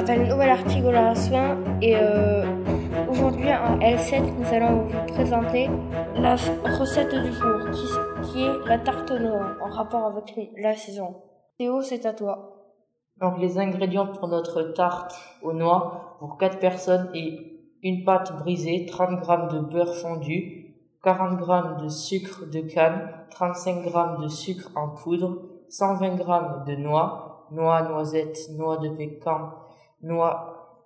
m'appelle Noël Artigola-Soin et aujourd'hui en L7 nous allons vous présenter la recette du jour qui est la tarte aux noix en rapport avec la saison. Théo, c'est à toi. Donc les ingrédients pour notre tarte aux noix pour 4 personnes est une pâte brisée, 30 g de beurre fondu, 40 g de sucre de canne, 35 g de sucre en poudre, 120 g de noix, noisettes, noix de pécan, noix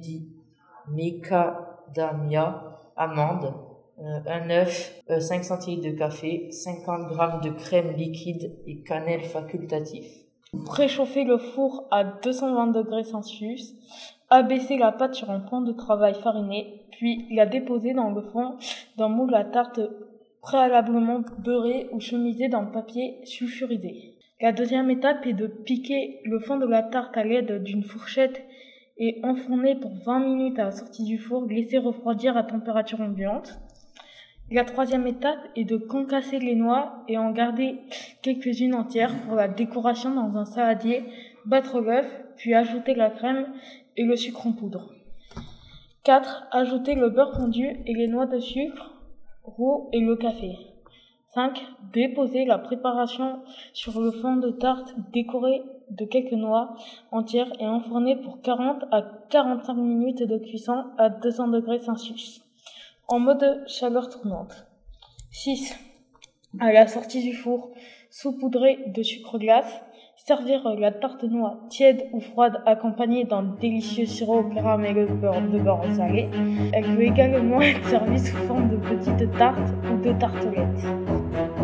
macadamia, amandes, un œuf, 5 centilitres de café, 50 g de crème liquide et cannelle facultatif. Préchauffer le four à 220 degrés Celsius, abaisser la pâte sur un pan de travail fariné, puis la déposer dans le fond d'un moule à tarte préalablement beurré ou chemisé dans le papier sulfurisé. La deuxième étape est de piquer le fond de la tarte à l'aide d'une fourchette et enfourner pour 20 minutes à la sortie du four, laisser refroidir à température ambiante. La troisième étape est de concasser les noix et en garder quelques-unes entières pour la décoration dans un saladier, battre l'œuf, puis ajouter la crème et le sucre en poudre. 4. Ajouter le beurre fondu et les noix de sucre roux et le café. 5. Déposer la préparation sur le fond de tarte décoré de quelques noix entières et enfourner pour 40 à 45 minutes de cuisson à 200 degrés Celsius. En mode chaleur tournante. 6. À la sortie du four, saupoudrer de sucre glace, servir la tarte noix tiède ou froide accompagnée d'un délicieux sirop caramel de beurre salé. Elle peut également être servie sous forme de petites tartes ou de tartelettes.